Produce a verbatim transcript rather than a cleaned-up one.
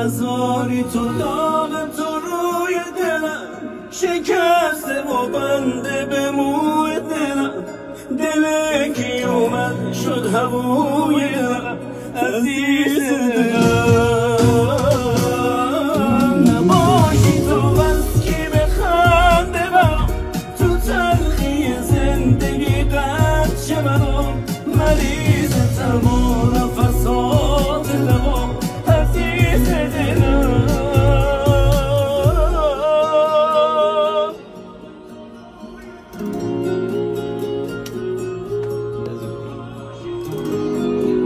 نزاری تو داغ تو روی دلم شکسته و بنده به موی دلم دل کی اومد شد هووی دلم عزیز